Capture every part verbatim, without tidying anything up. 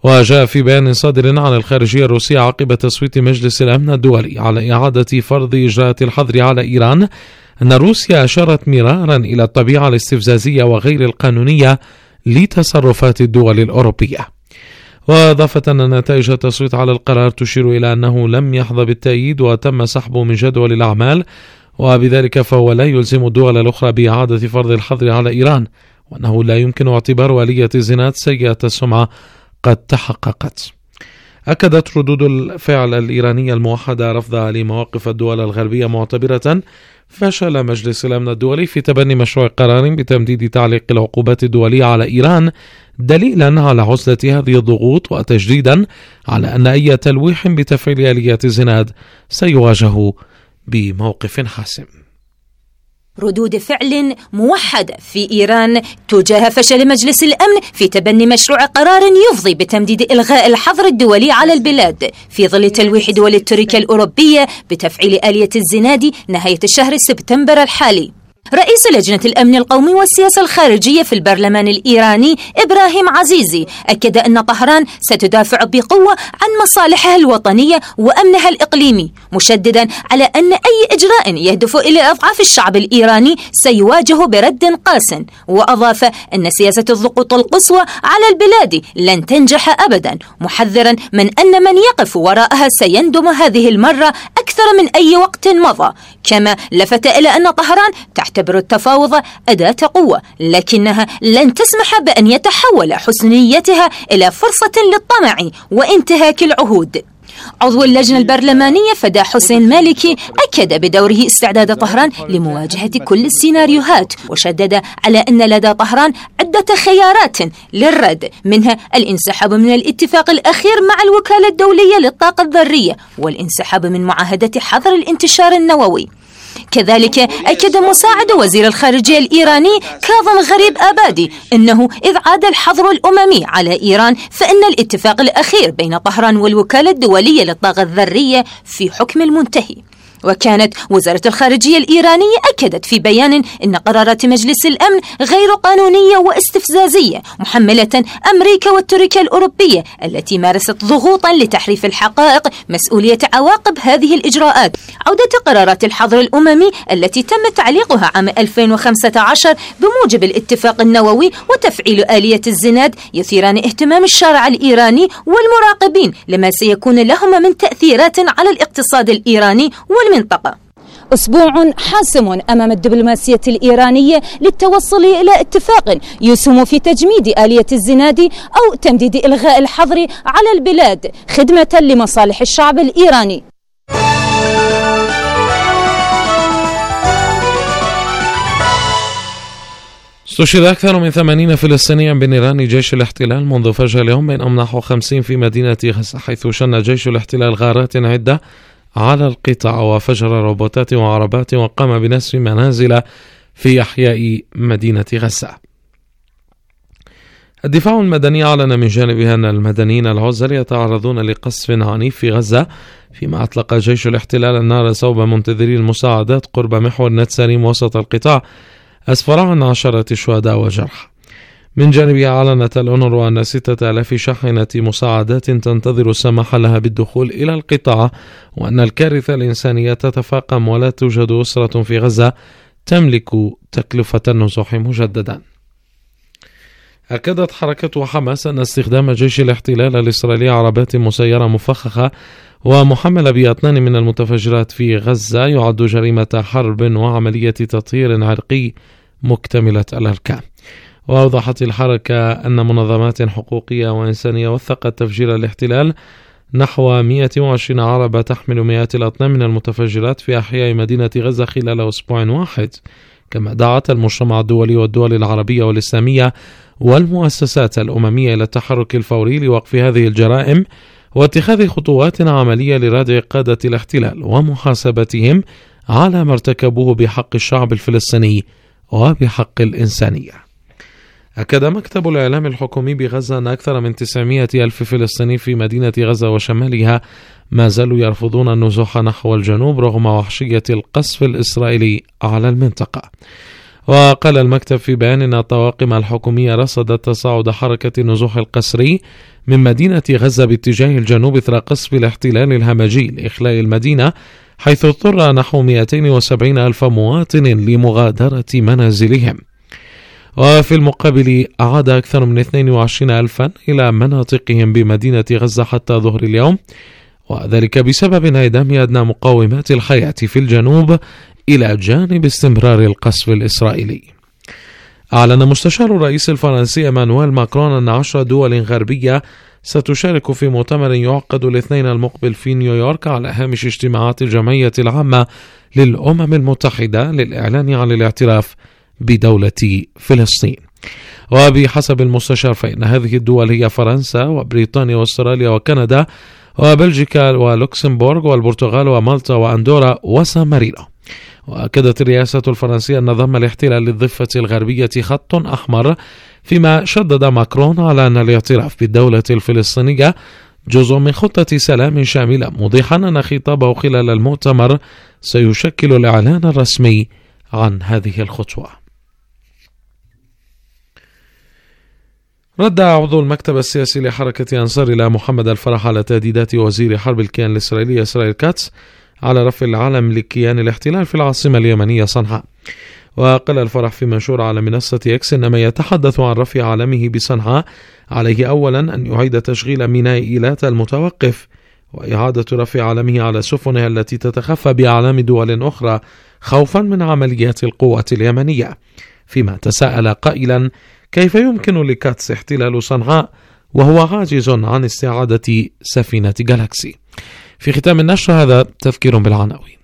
وجاء في بيان صادر عن الخارجية الروسية عقب تصويت مجلس الأمن الدولي على إعادة فرض إجراءات الحظر على إيران أن روسيا أشارت مرارا إلى الطبيعة الاستفزازية وغير القانونية لتصرفات الدول الأوروبية. وأضافت أن نتائج التصويت على القرار تشير إلى أنه لم يحظى بالتأييد وتم سحبه من جدول الأعمال، وبذلك فهو لا يلزم الدول الأخرى بإعادة فرض الحظر على إيران، وأنه لا يمكن اعتبار آلية الزناد سيئة السمعة قد تحققت. أكدت ردود الفعل الإيرانية الموحدة رفضها لمواقف الدول الغربية، معتبرة فشل مجلس الأمن الدولي في تبني مشروع قرار بتمديد تعليق العقوبات الدولية على إيران دليلا على عزلة هذه الضغوط، وتجديدا على أن أي تلويح بتفعيل آلية الزناد سيواجه بموقف حاسم. ردود فعل موحدة في إيران تجاه فشل مجلس الأمن في تبني مشروع قرار يفضي بتمديد إلغاء الحظر الدولي على البلاد في ظل تلويح دول التركيا الأوروبية بتفعيل آلية الزناد نهاية الشهر سبتمبر الحالي. رئيس لجنة الأمن القومي والسياسة الخارجية في البرلمان الإيراني إبراهيم عزيزي أكد أن طهران ستدافع بقوة عن مصالحها الوطنية وأمنها الإقليمي، مشددا على أن أي إجراء يهدف إلى إضعاف الشعب الإيراني سيواجه برد قاس. وأضاف أن سياسة الضغوط القصوى على البلاد لن تنجح أبدا، محذرا من أن من يقف وراءها سيندم هذه المرة أكثر من أي وقت مضى. كما لفت إلى أن طهران تعتبر التفاوض أداة قوة، لكنها لن تسمح بأن يتحول حسن نيتها إلى فرصة للطمع وانتهاك العهود. عضو اللجنة البرلمانية فدا حسين مالكي أكد بدوره استعداد طهران لمواجهة كل السيناريوهات، وشدد على أن لدى طهران عدة خيارات للرد، منها الانسحاب من الاتفاق الأخير مع الوكالة الدولية للطاقة الذرية والانسحاب من معاهدة حظر الانتشار النووي. كذلك أكد مساعد وزير الخارجية الإيراني كاظم غريب آبادي أنه إذ عاد الحظر الأممي على إيران فإن الاتفاق الأخير بين طهران والوكالة الدولية للطاقة الذرية في حكم المنتهي. وكانت وزارة الخارجية الإيرانية أكدت في بيان أن قرارات مجلس الأمن غير قانونية واستفزازية، محملة أمريكا والتركيا الأوروبية التي مارست ضغوطا لتحريف الحقائق مسؤولية عواقب هذه الإجراءات. عودة قرارات الحظر الأممي التي تم تعليقها عام ألفين وخمسة عشر بموجب الاتفاق النووي وتفعيل آلية الزناد يثيران اهتمام الشارع الإيراني والمراقبين لما سيكون لهما من تأثيرات على الاقتصاد الإيراني والمنطقة. أسبوع حاسم أمام الدبلوماسية الإيرانية للتوصل إلى اتفاق يسهم في تجميد آلية الزناد أو تمديد إلغاء الحظر على البلاد خدمة لمصالح الشعب الإيراني. استشهد أكثر من ثمانين فلسطينيا بنيران جيش الاحتلال منذ فجر اليوم، بينهم نحو خمسين في مدينة غزة، حيث شن جيش الاحتلال غارات عدة على القطاع وفجر روبوتات وعربات وقام بنسف منازل في أحياء مدينة غزة. الدفاع المدني أعلن من جانبه أن المدنيين العزل يتعرضون لقصف عنيف في غزة، فيما أطلق جيش الاحتلال النار صوب منتظري المساعدات قرب محور نتساريم وسط القطاع، أسفر عن عشرة شهداء وجرحى. من جانبها أعلنت الأونروا أن ستة آلاف شاحنة مساعدات تنتظر السماح لها بالدخول إلى القطاع، وأن الكارثة الإنسانية تتفاقم ولا توجد أسرة في غزة تملك تكلفة النزوح مجددا. أكدت حركة حماس أن استخدام جيش الاحتلال الإسرائيلي عربات مسيرة مفخخة ومحملة بأطنان من المتفجرات في غزة يعد جريمة حرب وعملية تطهير عرقي مكتملة الأركان. وأوضحت الحركة أن منظمات حقوقية وإنسانية وثقت تفجير الاحتلال نحو مئة وعشرين عربة تحمل مئات الأطنان من المتفجرات في أحياء مدينة غزة خلال أسبوع واحد. كما دعت المجتمع الدولي والدول العربية والإسلامية والمؤسسات الأممية إلى التحرك الفوري لوقف هذه الجرائم واتخاذ خطوات عملية لردع قادة الاحتلال ومحاسبتهم على ما ارتكبوه بحق الشعب الفلسطيني وبحق الإنسانية. أكد مكتب الإعلام الحكومي بغزة أن أكثر من تسعمئة ألف فلسطيني في مدينة غزة وشمالها ما زالوا يرفضون النزوح نحو الجنوب رغم وحشية القصف الإسرائيلي على المنطقة. وقال المكتب في بيان أن الطواقم الحكومية رصدت تصاعد حركة النزوح القسري من مدينة غزة باتجاه الجنوب إثر قصف الاحتلال الهمجي لإخلاء المدينة، حيث اضطر نحو مئتين وسبعين ألف مواطن لمغادرة منازلهم. وفي المقابل أعاد أكثر من اثنين وعشرين ألفا إلى مناطقهم بمدينة غزة حتى ظهر اليوم، وذلك بسبب انعدام أدنى مقومات الحياة في الجنوب إلى جانب استمرار القصف الإسرائيلي. أعلن مستشار الرئيس الفرنسي إيمانويل ماكرون أن عشر دول غربية ستشارك في مؤتمر يعقد الاثنين المقبل في نيويورك على هامش اجتماعات الجمعية العامة للأمم المتحدة للإعلان عن الاعتراف بدولة فلسطين. وبحسب المستشار فإن هذه الدول هي فرنسا وبريطانيا واستراليا وكندا وبلجيكا ولوكسمبورغ والبرتغال ومالطا وأندورا وسان مارينو. وأكدت الرئاسة الفرنسية أن ضم الاحتلال للضفة الغربية خط أحمر، فيما شدد ماكرون على أن الاعتراف بالدولة الفلسطينية جزء من خطة سلام شاملة، موضحا أن خطابه خلال المؤتمر سيشكل الإعلان الرسمي عن هذه الخطوة. رد عضو المكتب السياسي لحركة أنصار الله محمد الفرح على تهديدات وزير حرب الكيان الإسرائيلي إسرائيل كاتس على رفع العلم لكيان الاحتلال في العاصمة اليمنية صنعاء. وقال الفرح في منشور على منصة إكس إن ما يتحدث عن رفع علمه بصنعاء عليه أولا أن يعيد تشغيل ميناء إيلات المتوقف، وإعادة رفع علمه على سفنها التي تتخفى بأعلام دول أخرى خوفا من عمليات القوات اليمنية، فيما تساءل قائلا كيف يمكن لكاتس احتلال صنعاء وهو عاجز عن استعادة سفينة جالاكسي. في ختام النشر هذا تفكير بالعناوين.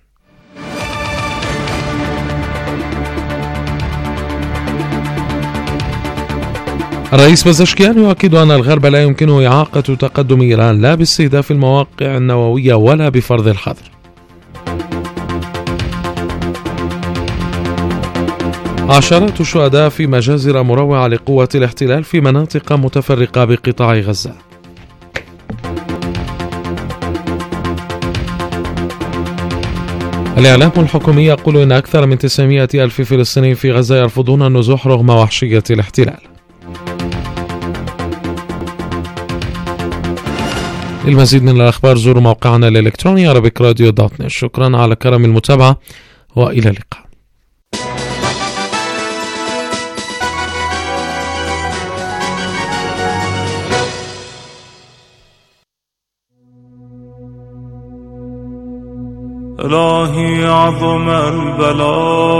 الرئيس بزشكيان يؤكد أن الغرب لا يمكنه إعاقة تقدم إيران لا باستهداف المواقع النووية ولا بفرض الحظر. عشرات الشهداء في مجازر مروعة لقوات الاحتلال في مناطق متفرقة بقطاع غزة. الإعلام الحكومي يقول إن أكثر من تسعمائة ألف فلسطيني في غزة يرفضون النزوح رغم وحشية الاحتلال. للمزيد من الأخبار زوروا موقعنا الإلكتروني عربيك راديو دوت نت. شكرا على كرم المتابعة وإلى اللقاء. إلهي عظم البلاء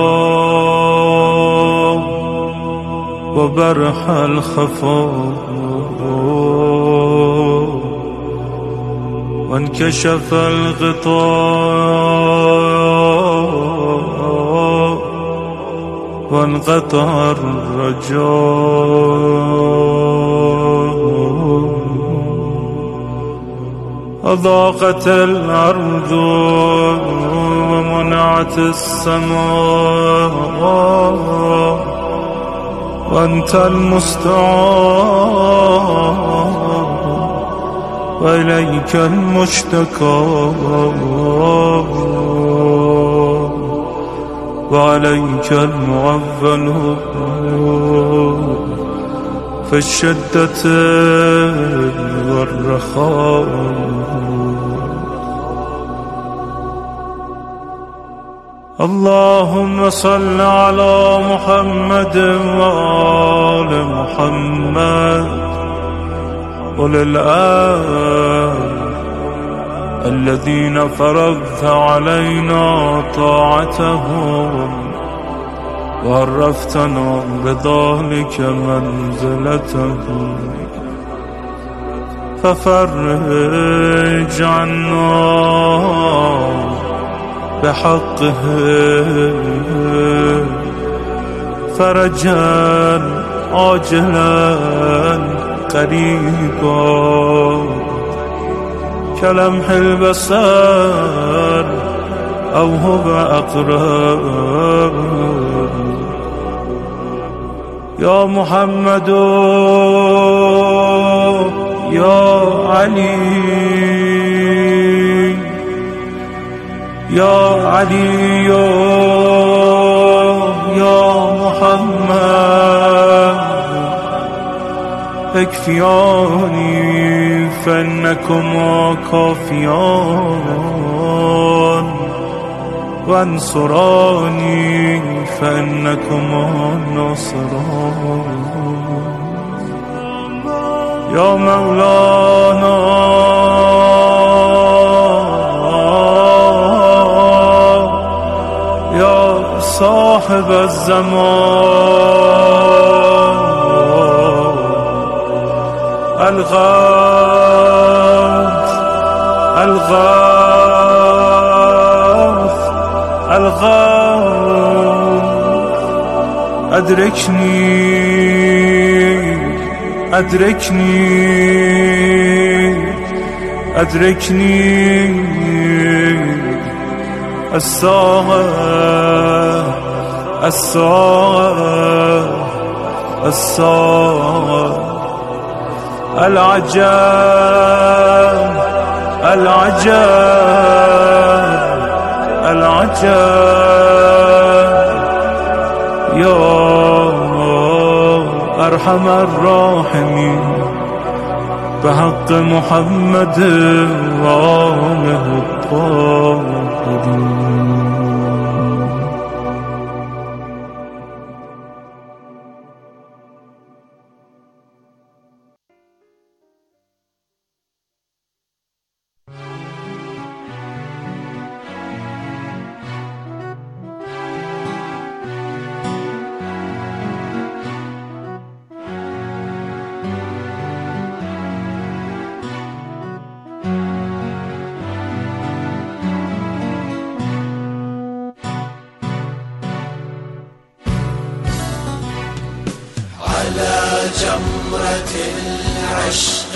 وبرح الخفاء وانكشف الغطاء وانقطع الرجاء أضاقت الأرض ومنعت السماء وأنت المستعان وإليك المشتكى وعليك المعول في الشدة والرخاء. اللهم صل على محمد وآل محمد وللآل الذين فرضت علينا طاعتهم وعرفتنا بذلك منزلتهم ففرج عنا بحقه فرجا عاجلا قريبا كلمح البصر أو هو أقرب. يا محمد يا علي يا علي يا محمد اكفياني فإنكما كافيان وانصراني فإنكما ناصران يا مولانا يا صاحب الزمان الغاث الغاث الغاث أدركني أدركني أدركني الساعة الساعة الساعة العجاب العجاب العجاب يا أرحم الراحمين بحق محمد وآله الطاهرين. جمرة العشق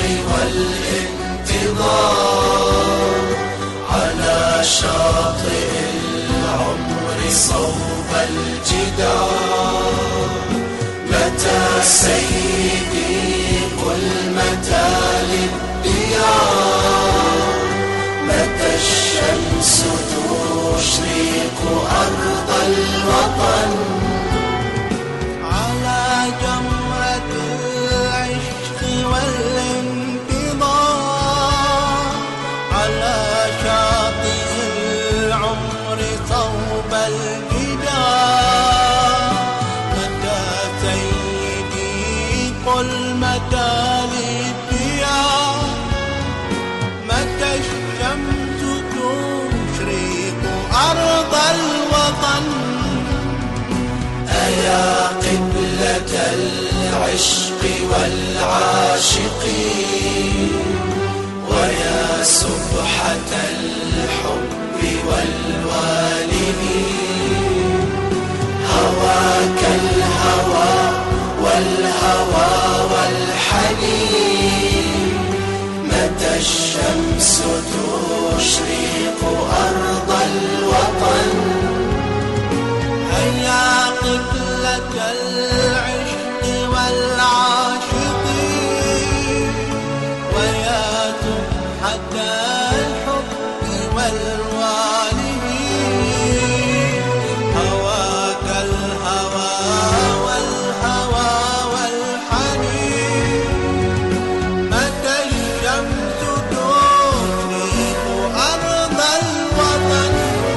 والانتظار على شاطئ العمر صوب الجدار متى سيدي قل متى للديار متى الشمس تشرق أرض الوطن يا قبلة العشق والعاشقين ويا سبحة الحب والوالدين هواك الهوى والهوى والحنين متى الشمس تشرق أرض الوطن هيا قبلة العشق والعاشقين ويا سبحة الحب والوالدين هواك الهوى والهوى والحنين متى الشمس تشرق أرض الوطن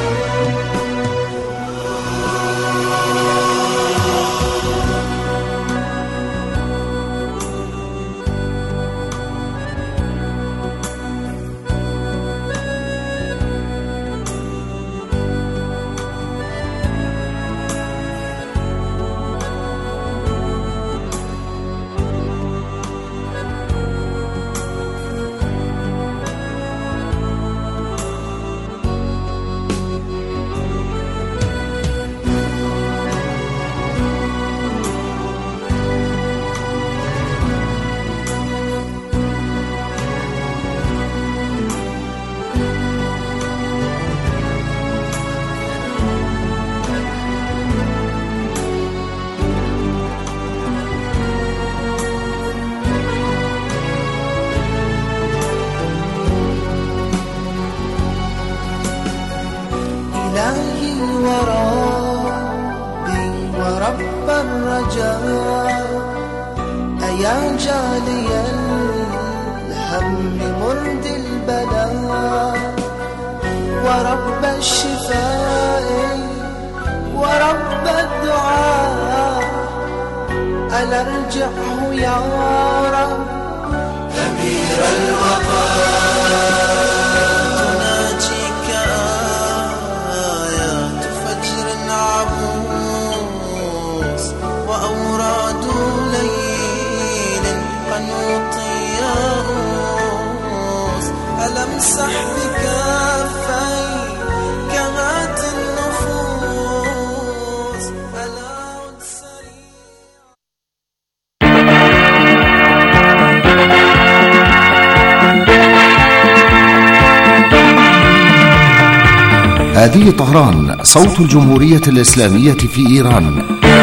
إلهي وربي ورب الرجاء أيا يا جالي الهم مرد البلاء ورب الشفاء ورب الدعاء ألا ارجعه يا رب أمير الوفاء تناجيك آيات فجر عبوس وأوراد ليل قنوط ياغوس ألم امسح بكفي كمات النفوس ألا عد سريع. هذه طهران، صوت الجمهورية الإسلامية في إيران،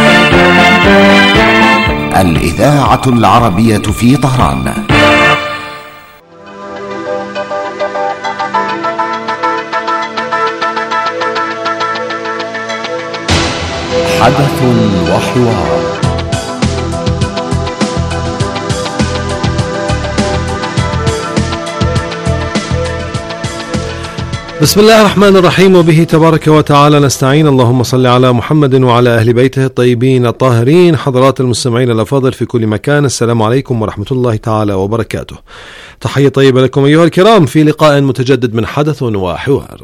الإذاعة العربية في طهران. حدث وحوار. بسم الله الرحمن الرحيم، وبه تبارك وتعالى نستعين. اللهم صل على محمد وعلى أهل بيته الطيبين الطاهرين. حضرات المستمعين الأفاضل في كل مكان، السلام عليكم ورحمة الله تعالى وبركاته. تحية طيبة لكم أيها الكرام في لقاء متجدد من حدث وحوار.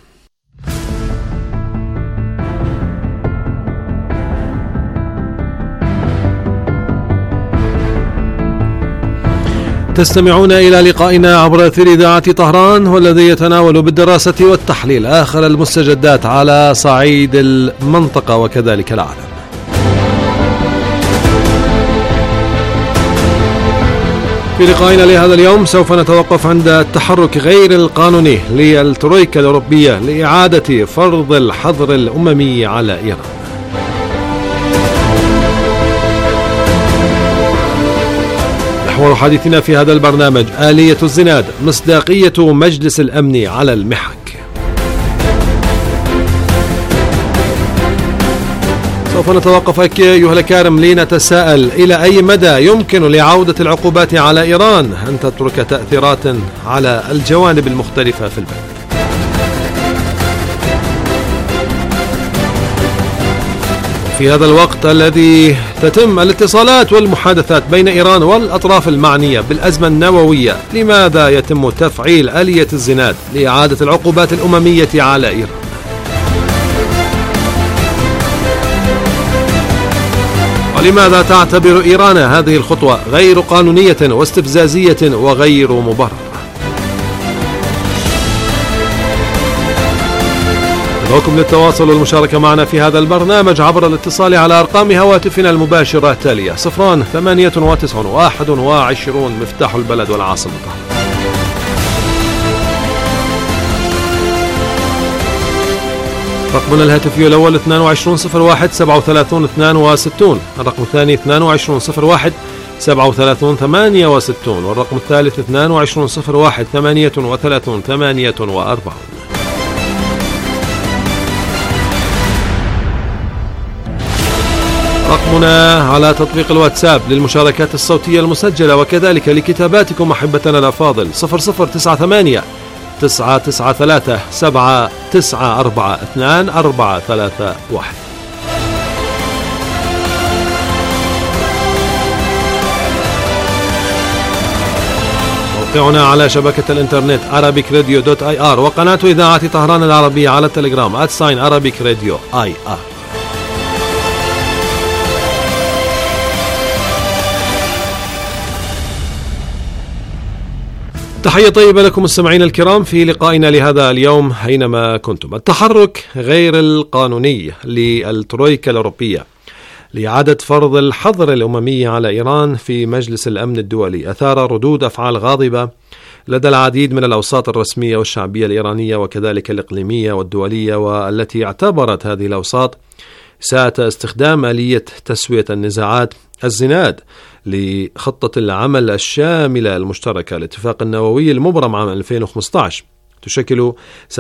تستمعون إلى لقائنا عبر أثير إذاعة طهران، والذي يتناول بالدراسة والتحليل آخر المستجدات على صعيد المنطقة وكذلك العالم. في لقائنا لهذا اليوم سوف نتوقف عند التحرك غير القانوني للترويكا الأوروبية لإعادة فرض الحظر الأممي على إيران. محور حديثنا في هذا البرنامج آلية الزناد، مصداقية مجلس الأمن على المحك. سوف نتوقف أيها الكرام لنتساءل إلى أي مدى يمكن لعودة العقوبات على إيران أن تترك تأثيرات على الجوانب المختلفة في البلد. في هذا الوقت الذي تتم الاتصالات والمحادثات بين إيران والأطراف المعنية بالأزمة النووية، لماذا يتم تفعيل آلية الزناد لإعادة العقوبات الأممية على إيران؟ ولماذا تعتبر إيران هذه الخطوة غير قانونية واستفزازية وغير مبررة؟ ندعوكم للتواصل والمشاركة معنا في هذا البرنامج عبر الاتصال على أرقام هواتفنا المباشرة التالية: صفران ثمانية وتسعون واحد وعشرون مفتاح البلد والعاصمة طهران. رقمنا الهاتفي الأول اثنان وعشرون صفر واحد سبعة وثلاثون اثنان وستون، الرقم الثاني اثنان وعشرون صفر واحد سبعة وثلاثون ثمانية وستون، والرقم الثالث اثنان وعشرون صفر واحد ثمانية وثلاثون ثمانية وأربعون. رقمنا على تطبيق الواتساب للمشاركات الصوتية المسجلة وكذلك لكتاباتكم أحبتنا الأفاضل صفر صفر تسعة ثمانية تسعة تسعة ثلاثة سبعة تسعة أربعة اثنان أربعة ثلاثة واحد. موقعنا على شبكة الإنترنت arabic radio dot i r، وقناة إذاعة طهران العربية على التليجرام at sign arabic radio I R. تحية طيبة لكم مستمعين الكرام في لقائنا لهذا اليوم أينما كنتم. التحرك غير القانوني للترويكا الأوروبية لإعادة فرض الحظر الأممي على إيران في مجلس الأمن الدولي أثار ردود أفعال غاضبة لدى العديد من الأوساط الرسمية والشعبية الإيرانية وكذلك الإقليمية والدولية، والتي اعتبرت هذه الأوساط ساعة استخدام آلية تسوية النزاعات الزناد لخطة العمل الشاملة المشتركة الاتفاق النووي المبرم عام ألفين وخمسة عشر تشكل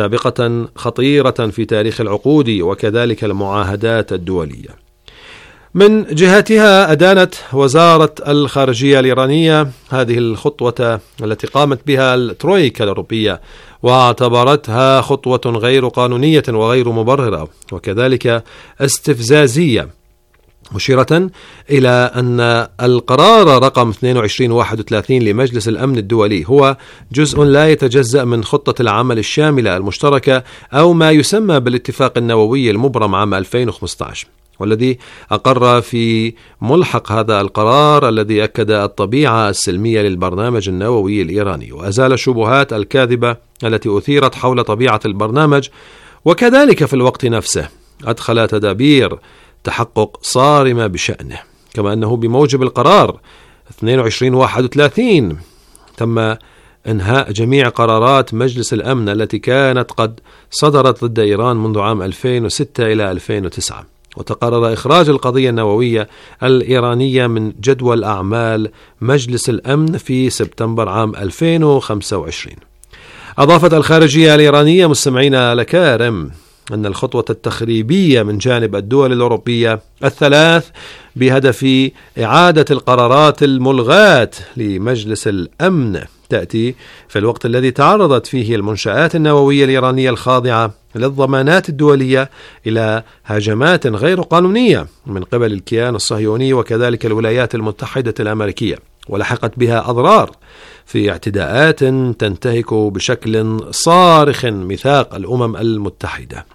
سابقة خطيرة في تاريخ العقود وكذلك المعاهدات الدولية. من جهتها أدانت وزارة الخارجية الإيرانية هذه الخطوة التي قامت بها الترويكا الأوروبية، واعتبرتها خطوة غير قانونية وغير مبررة وكذلك استفزازية، مشيرة إلى أن القرار رقم اثنين وعشرين واحد وثلاثين لمجلس الأمن الدولي هو جزء لا يتجزأ من خطة العمل الشاملة المشتركة أو ما يسمى بالاتفاق النووي المبرم عام ألفين وخمسة عشر، والذي أقر في ملحق هذا القرار الذي أكد الطبيعة السلمية للبرنامج النووي الإيراني وأزال الشبهات الكاذبة التي أثيرت حول طبيعة البرنامج، وكذلك في الوقت نفسه أدخل تدابير تحقق صارمة بشأنه، كما أنه بموجب القرار اثنين وعشرين واحد وثلاثين تم إنهاء جميع قرارات مجلس الأمن التي كانت قد صدرت ضد إيران منذ عام ألفين وستة إلى ألفين وتسعة، وتقرر إخراج القضية النووية الإيرانية من جدول أعمال مجلس الأمن في سبتمبر عام ألفين وخمسة وعشرين. أضافت الخارجية الإيرانية مستمعين الكارم أن الخطوة التخريبية من جانب الدول الأوروبية الثلاث بهدف إعادة القرارات الملغاة لمجلس الأمن تأتي في الوقت الذي تعرضت فيه المنشآت النووية الإيرانية الخاضعة للضمانات الدولية إلى هجمات غير قانونية من قبل الكيان الصهيوني وكذلك الولايات المتحدة الأمريكية، ولحقت بها أضرار في اعتداءات تنتهك بشكل صارخ ميثاق الأمم المتحدة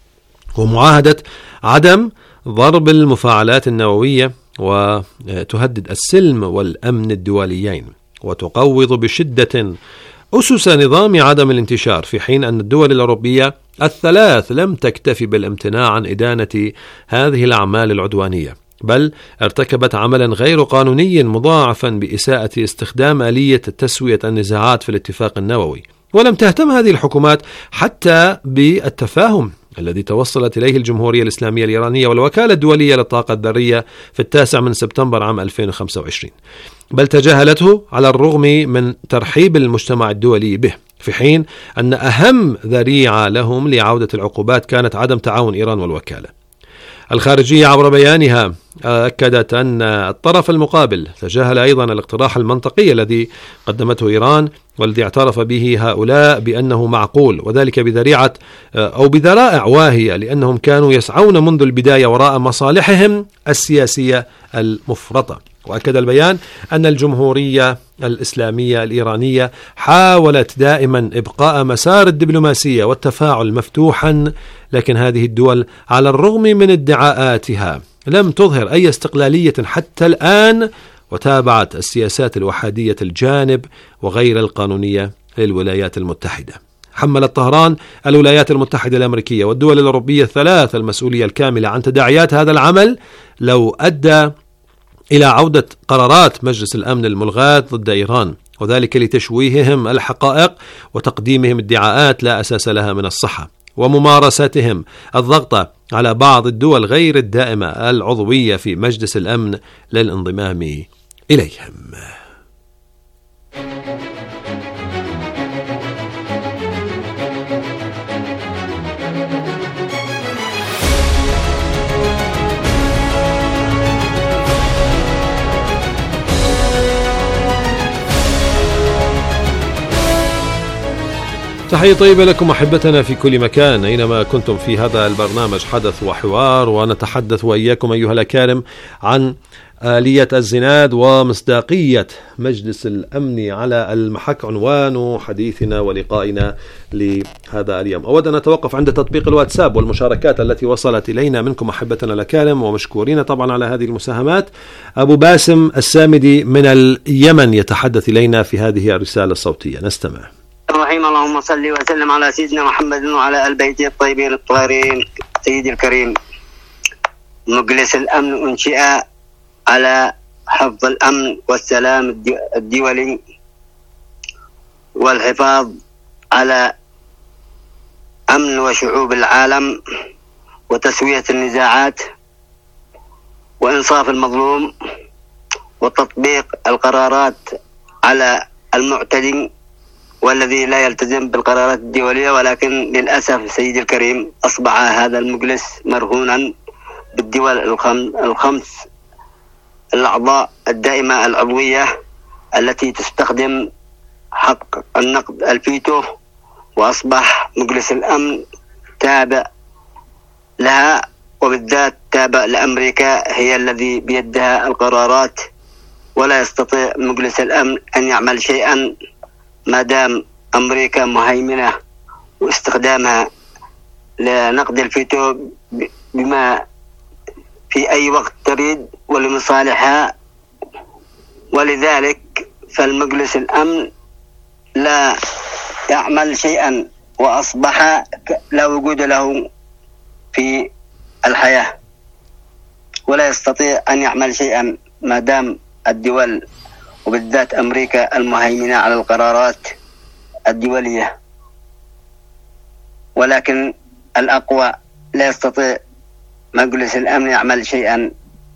ومعاهدة عدم ضرب المفاعلات النووية، وتهدد السلم والأمن الدوليين، وتقوض بشدة أسس نظام عدم الانتشار، في حين أن الدول الأوروبية الثلاث لم تكتفي بالامتناع عن إدانة هذه الأعمال العدوانية، بل ارتكبت عملا غير قانوني مضاعفا بإساءة استخدام آلية تسوية النزاعات في الاتفاق النووي. ولم تهتم هذه الحكومات حتى بالتفاهم الذي توصلت إليه الجمهورية الإسلامية الإيرانية والوكالة الدولية للطاقة الذرية في التاسع من سبتمبر عام ألفين وخمسة وعشرين، بل تجاهلته على الرغم من ترحيب المجتمع الدولي به، في حين أن أهم ذريعة لهم لعودة العقوبات كانت عدم تعاون إيران والوكالة. الخارجية عبر بيانها أكدت أن الطرف المقابل تجاهل أيضا الاقتراح المنطقي الذي قدمته إيران والذي اعترف به هؤلاء بأنه معقول، وذلك بذريعة أو بذرائع واهية، لأنهم كانوا يسعون منذ البداية وراء مصالحهم السياسية المفرطة. وأكد البيان أن الجمهورية الإسلامية الإيرانية حاولت دائما إبقاء مسار الدبلوماسية والتفاعل مفتوحا، لكن هذه الدول على الرغم من ادعاءاتها لم تظهر أي استقلالية حتى الآن، وتابعت السياسات الوحادية الجانب وغير القانونية للولايات المتحدة. حملت طهران الولايات المتحدة الأمريكية والدول الأوروبية الثلاث المسؤولية الكاملة عن تداعيات هذا العمل لو أدى إلى عودة قرارات مجلس الأمن الملغاة ضد إيران، وذلك لتشويههم الحقائق وتقديمهم ادعاءات لا أساس لها من الصحة، وممارستهم الضغط على بعض الدول غير الدائمة العضوية في مجلس الأمن للانضمام إليهم. تحية طيبة لكم أحبتنا في كل مكان أينما كنتم في هذا البرنامج حدث وحوار، ونتحدث وإياكم أيها الأكارم عن آلية الزناد ومصداقية مجلس الأمن على المحك، عنوان حديثنا ولقائنا لهذا اليوم. أود أن نتوقف عند تطبيق الواتساب والمشاركات التي وصلت إلينا منكم أحبتنا الأكارم، ومشكورين طبعا على هذه المساهمات. أبو باسم السامدي من اليمن يتحدث إلينا في هذه الرسالة الصوتية، نستمع. الرحيم. اللهم صل وسلم على سيدنا محمد وعلى آل بيته الطيبين الطاهرين. سيدي الكريم، مجلس الأمن أنشئ على حفظ الأمن والسلام الدولي والحفاظ على أمن وشعوب العالم وتسوية النزاعات وإنصاف المظلوم وتطبيق القرارات على المعتدي والذي لا يلتزم بالقرارات الدولية. ولكن للأسف سيدي الكريم أصبح هذا المجلس مرهونا بالدول الخمس الأعضاء الدائمة العضوية التي تستخدم حق النقد الفيتو، وأصبح مجلس الأمن تابع لها، وبالذات تابع لأمريكا، هي الذي بيدها القرارات، ولا يستطيع مجلس الأمن أن يعمل شيئا ما دام أمريكا مهيمنة واستخدامها لنقد الفيتو بما في أي وقت تريد ولمصالحها. ولذلك فالمجلس الأمن لا يعمل شيئا، وأصبح لا وجود له في الحياة، ولا يستطيع أن يعمل شيئا ما دام الدول وبالذات أمريكا المهيمنة على القرارات الدولية. ولكن الأقوى لا يستطيع مجلس الأمن يعمل شيئا.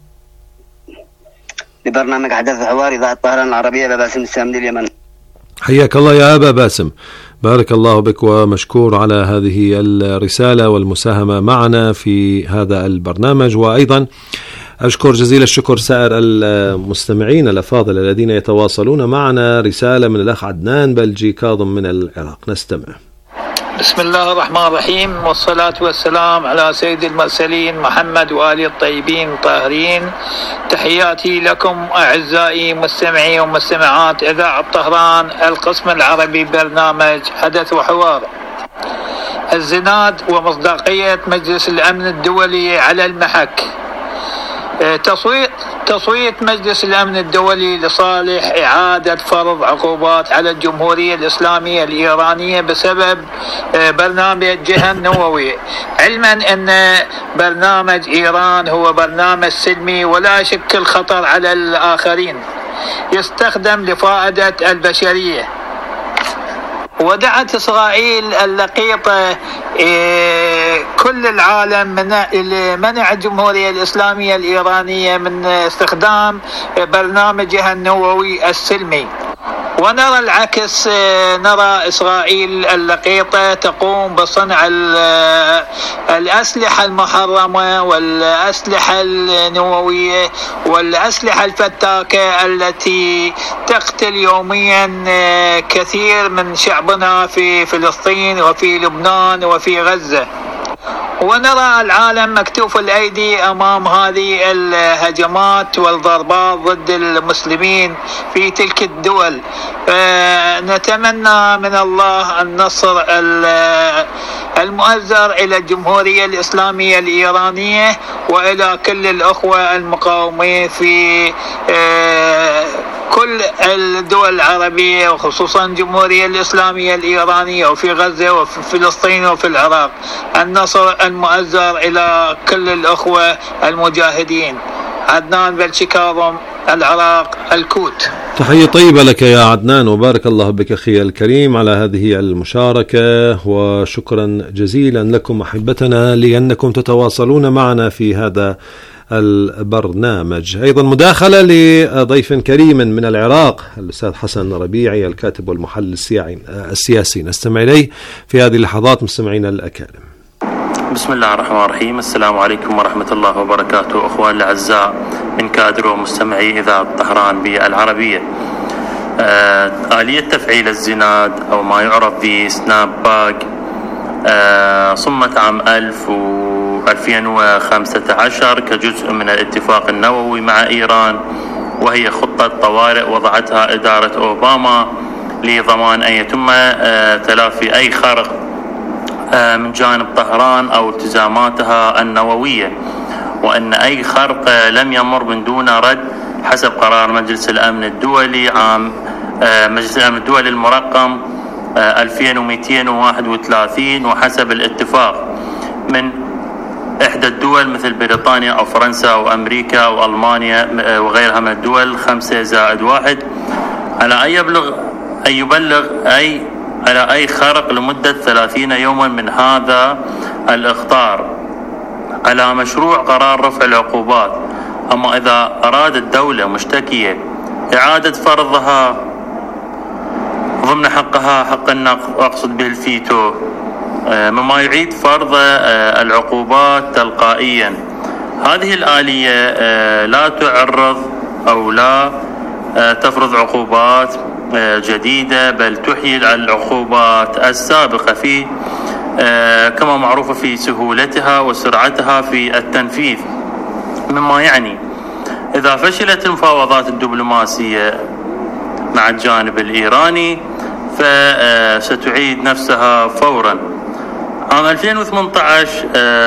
لبرنامج حدث حوار إذاعة طهران العربية، أبا باسم السامي اليمن. حياك الله يا أبا باسم، بارك الله بك ومشكور على هذه الرسالة والمساهمة معنا في هذا البرنامج. وأيضا أشكر جزيل الشكر سائر المستمعين الأفاضل الذين يتواصلون معنا. رسالة من الأخ عدنان بلجي كاظم من العراق، نستمع. بسم الله الرحمن الرحيم، والصلاة والسلام على سيد المرسلين محمد وآله الطيبين الطاهرين. تحياتي لكم أعزائي مستمعي ومستمعات إذاعة طهران القسم العربي برنامج حدث وحوار. الزناد ومصداقية مجلس الأمن الدولي على المحك. تصويت تصويت مجلس الأمن الدولي لصالح إعادة فرض عقوبات على الجمهورية الإسلامية الإيرانية بسبب برنامجها النووي، علما أن برنامج إيران هو برنامج سلمي ولا يشكل خطر على الآخرين، يستخدم لفائدة البشرية. ودعت إسرائيل اللقيطة كل العالم منع الجمهورية الإسلامية الإيرانية من استخدام برنامجها النووي السلمي. ونرى العكس، نرى إسرائيل اللقيطة تقوم بصنع الأسلحة المحرمة والأسلحة النووية والأسلحة الفتاكة التي تقتل يوميا كثير من شعبنا في فلسطين وفي لبنان وفي غزة. ونرى العالم مكتوف الأيدي أمام هذه الهجمات والضربات ضد المسلمين في تلك الدول. نتمنى من الله النصر المؤزر إلى الجمهورية الإسلامية الإيرانية وإلى كل الأخوة المقاومين في كل الدول العربية، وخصوصا الجمهورية الإسلامية الإيرانية وفي غزة وفي فلسطين وفي العراق. النصر المؤزر إلى كل الأخوة المجاهدين. عدنان بلجي كاظم، العراق، الكوت. تحية طيبة لك يا عدنان، وبارك الله بك أخي الكريم على هذه المشاركة، وشكرا جزيلا لكم أحبتنا لأنكم تتواصلون معنا في هذا البرنامج. أيضا مداخلة لضيف كريم من العراق الأستاذ حسن ربيعي الكاتب والمحلل السياسي، نستمع إليه في هذه اللحظات مستمعين الأكارم. بسم الله الرحمن الرحيم. السلام عليكم ورحمة الله وبركاته أخوان الأعزاء من كادر ومستمعي إذاعة طهران بالعربية. آه آلية تفعيل الزناد أو ما يعرف بسناب باج آه صمت عام ألفين وخمسة عشر كجزء من الاتفاق النووي مع إيران، وهي خطة طوارئ وضعتها إدارة أوباما لضمان أن يتم آه تلافي أي خرق من جانب طهران أو التزاماتها النووية، وأن أي خرق لم يمر من دون رد حسب قرار مجلس الأمن الدولي عام مجلس الأمن الدولي المرقم ألفين ومئتين وواحد وثلاثين، وحسب الاتفاق من إحدى الدول مثل بريطانيا أو فرنسا أو أمريكا أو ألمانيا وغيرها من الدول خمسة زائد واحد على أن يبلغ أن يبلغ أي على أي خرق لمدة ثلاثين يوما من هذا الإخطار على مشروع قرار رفع العقوبات. أما إذا أرادت الدولة مشتكية إعادة فرضها ضمن حقها حق النقض، أقصد به الفيتو، مما يعيد فرض العقوبات تلقائيا هذه الآلية لا تعرض أو لا تفرض عقوبات جديدة، بل تحيي العقوبات السابقة في كما معروفة في سهولتها وسرعتها في التنفيذ، مما يعني إذا فشلت المفاوضات الدبلوماسية مع الجانب الإيراني فستعيد نفسها فورا. عام ألفين وثمانية عشر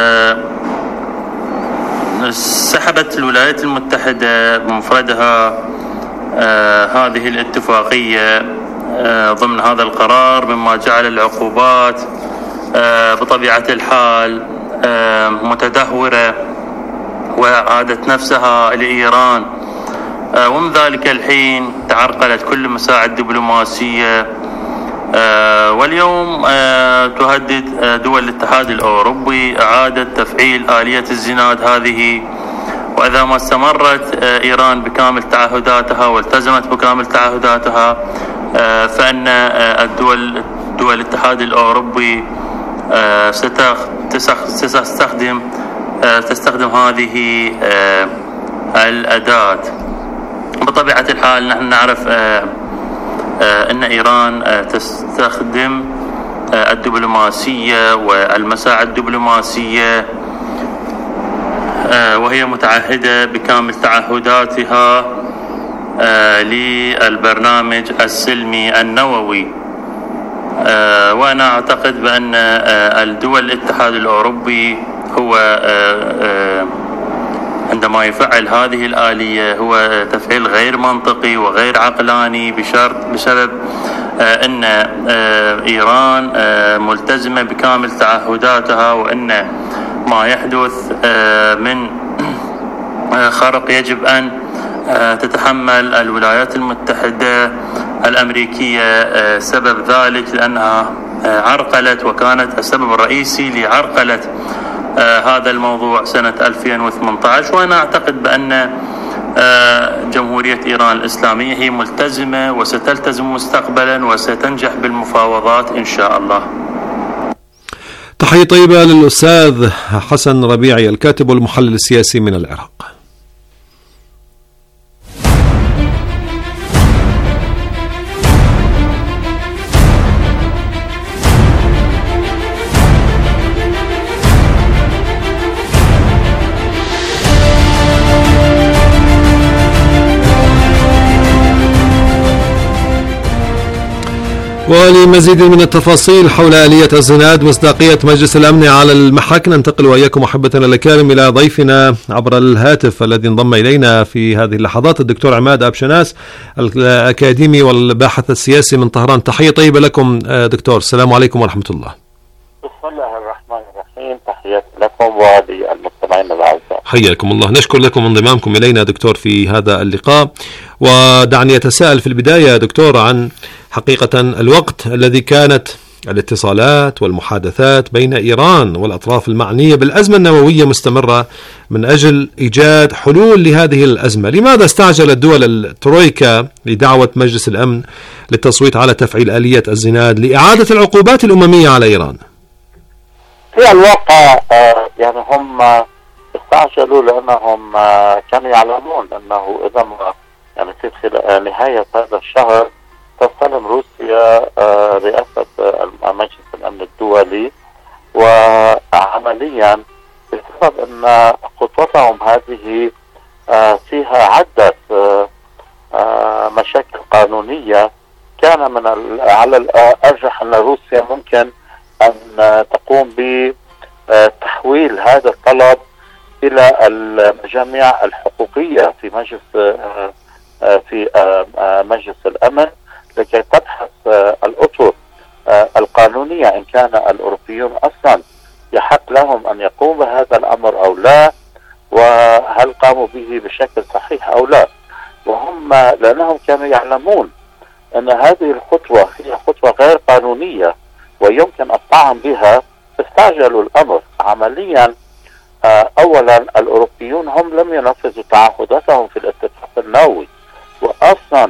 سحبت الولايات المتحدة بمفردها هذه الاتفاقية ضمن هذا القرار، مما جعل العقوبات بطبيعة الحال متدهورة وعادت نفسها لإيران، ومن ذلك الحين تعرقلت كل مساعي الدبلوماسية، واليوم تهدد دول الاتحاد الأوروبي إعادة تفعيل آلية الزناد هذه. وإذا ما استمرت إيران بكامل تعهداتها والتزمت بكامل تعهداتها فإن الدول دول الاتحاد الأوروبي ستستخدم تستخدم هذه الأداة. بطبيعة الحال نحن نعرف أن إيران تستخدم الدبلوماسية والمساعي الدبلوماسية وهي متعهدة بكامل تعهداتها للبرنامج السلمي النووي. وأنا أعتقد بأن الدول الاتحاد الأوروبي هو عندما يفعل هذه الآلية هو تفعيل غير منطقي وغير عقلاني، بشرط بسبب أن إيران ملتزمة بكامل تعهداتها، وأن ما يحدث من خرق يجب أن تتحمل الولايات المتحدة الأمريكية سبب ذلك، لأنها عرقلت وكانت السبب الرئيسي لعرقلة هذا الموضوع سنة ألفين وثمانية عشر. وأنا أعتقد بأن جمهورية إيران الإسلامية هي ملتزمة وستلتزم مستقبلا وستنجح بالمفاوضات إن شاء الله. تحية طيبة للأستاذ حسن ربيعي الكاتب والمحلل السياسي من العراق. ولمزيد من التفاصيل حول آلية الزناد مصداقية مجلس الأمن على المحك ننتقل وإياكم أحبتنا الكرام إلى ضيفنا عبر الهاتف الذي انضم إلينا في هذه اللحظات، الدكتور عماد أبشناس الأكاديمي والباحث السياسي من طهران. تحية طيبة لكم دكتور، السلام عليكم ورحمة الله. بسم الله الرحمن الرحيم، تحياتي لكم وللمستمعين الأعزاء. حياكم الله، نشكر لكم انضمامكم إلينا دكتور في هذا اللقاء. ودعني أتساءل في البداية دكتور عن حقيقة الوقت الذي كانت الاتصالات والمحادثات بين إيران والأطراف المعنية بالأزمة النووية مستمرة من أجل إيجاد حلول لهذه الأزمة. لماذا استعجلت دول الترويكا لدعوة مجلس الأمن للتصويت على تفعيل آلية الزناد لإعادة العقوبات الأممية على إيران؟ في الواقع يعني هم استعجلوا لأنهم كانوا يعلمون أنه إذا ما يعني في نهاية هذا الشهر تستلم روسيا رئاسة مجلس الأمن الدولي، وعمليا بسبب أن خطوتهم هذه فيها عدة مشاكل قانونية، كان من على الأرجح أن روسيا ممكن أن تقوم بتحويل هذا الطلب إلى المجاميع الحقوقية في مجلس في مجلس الأمن لكي تبحث الأطر القانونية إن كان الأوروبيون أصلا يحق لهم أن يقوموا بهذا الأمر أو لا، وهل قاموا به بشكل صحيح أو لا. وهم لأنهم كانوا يعلمون أن هذه الخطوة هي خطوة غير قانونية ويمكن الطعن بها، استعجلوا الأمر. عمليا أولا الأوروبيون هم لم ينفذوا تعهداتهم في الاتفاق النووي، وأصلا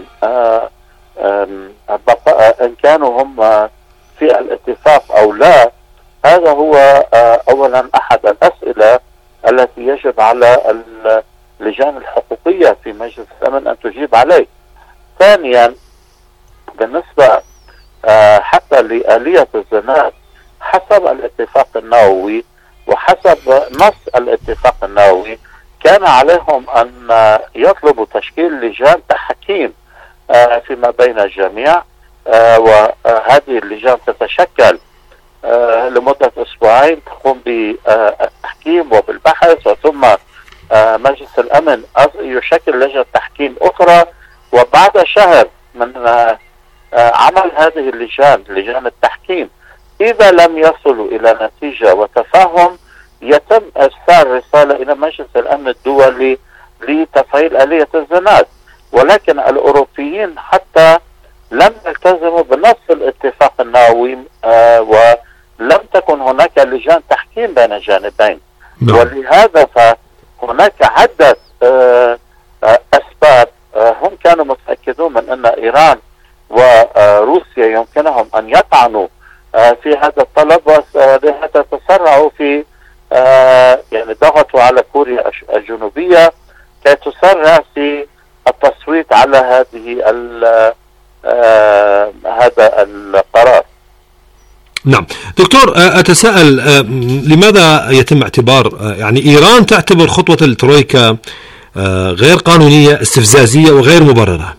إن كانوا هم في الاتفاق أو لا، هذا هو أولا أحد الأسئلة التي يجب على اللجان الحقوقية في مجلس الأمن أن تجيب عليه. ثانيا، بالنسبة حتى لآلية الزناد حسب الاتفاق النووي وحسب نص الاتفاق النووي كان عليهم أن يطلبوا تشكيل لجان تحكيم فيما بين الجميع، وهذه اللجان تتشكل لمدة أسبوعين تقوم بالتحكيم وبالبحث، وثم مجلس الأمن يشكل لجنة تحكيم أخرى، وبعد شهر من عمل هذه اللجان لجان التحكيم إذا لم يصلوا إلى نتيجة وتفاهم يتم إرسال رسالة إلى مجلس الأمن الدولي لتفعيل آلية الزناد. ولكن الأوروبيين حتى لم يلتزموا بنص الاتفاق النووي، آه ولم تكن هناك لجان تحكيم بين الجانبين. no. ولهذا فهناك عدة آه آه أسباب. آه هم كانوا متأكدون من أن إيران وروسيا يمكنهم أن يطعنوا آه في هذا الطلب، ولهذا تسرعوا في آه يعني ضغطوا على كوريا الجنوبية كي تسرع في التصويت على هذه آه هذا القرار. نعم دكتور، أتساءل لماذا يتم اعتبار يعني إيران تعتبر خطوة الترويكا غير قانونية استفزازية وغير مبررة؟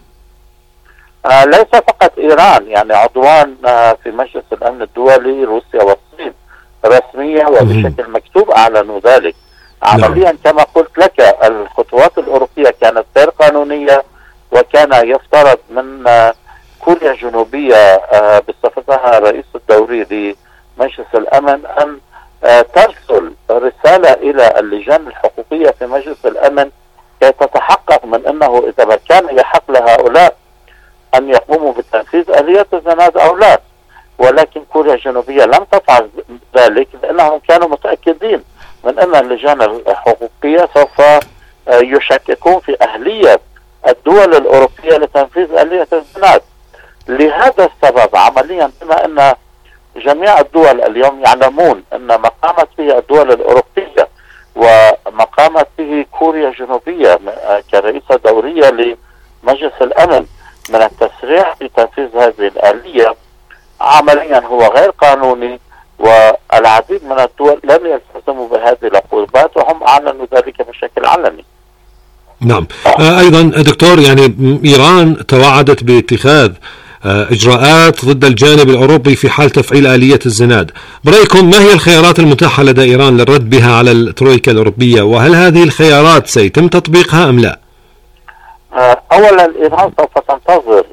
آه ليس فقط إيران، يعني عضوان آه في مجلس الأمن الدولي روسيا والصين رسميا وبشكل مكتوب أعلنوا ذلك. عمليا كما قلت لك الخطوات الأوروبية كانت غير قانونية، وكان يفترض من آه كوريا الجنوبية آه بصفتها رئيس الدوري لمجلس الأمن أن آه ترسل رسالة إلى اللجان الحقوقية في مجلس الأمن كي تتحقق من أنه إذا ما كان يحق لهؤلاء أن يقوموا بتنفيذ آلية الزناد أو لا. ولكن كوريا الجنوبية لم تفعل ذلك لأنهم كانوا متأكدين من أن اللجان الحقوقية سوف يشككون في أهلية الدول الأوروبية لتنفيذ آلية الزناد. لهذا السبب عمليا بما أن جميع الدول اليوم يعلمون أن ما قامت به الدول الأوروبية وما قامت به كوريا الجنوبية كرئيسة دورية لمجلس الأمن من التسريع في تنفيذ هذه الآلية عمليا هو غير قانوني، والعديد من الدول لم يلتزموا بهذه العقوبات وهم أعلنوا ذلك بشكل علني. نعم. أيضا دكتور، يعني إيران توعدت باتخاذ إجراءات ضد الجانب الأوروبي في حال تفعيل آلية الزناد. برأيكم ما هي الخيارات المتاحة لدى إيران للرد بها على الترويكا الأوروبية، وهل هذه الخيارات سيتم تطبيقها أم لا؟ أولا إيران سوف تنتظر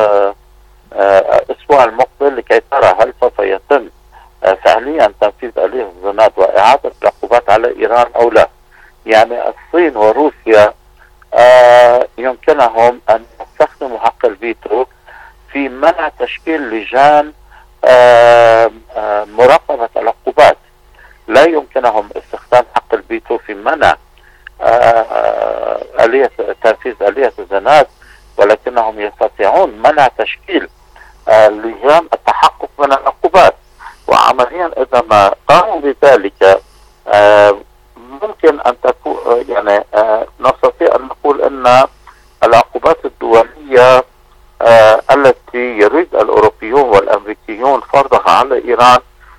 الأسبوع المقبل لكي ترى هل سوف يتم فعليا تنفيذ آلية الزناد وإعادة العقوبات على إيران أو لا. يعني الصين وروسيا يمكنهم أن يستخدموا حق الفيتو في منع تشكيل لجان مراقبة العقوبات. لا يمكنهم استخدام حق الفيتو في منع آلية تنفيذ آلية الزناد، ولكنهم يستطيعون منع تشكيل لجان التحقق من العقوبات. وعمليا إذا ما قاموا بذلك ممكن أن تكون يعني نستطيع أن نقول أن العقوبات الدولية التي يريد الأوروبيون والأمريكيون فرضها على إيران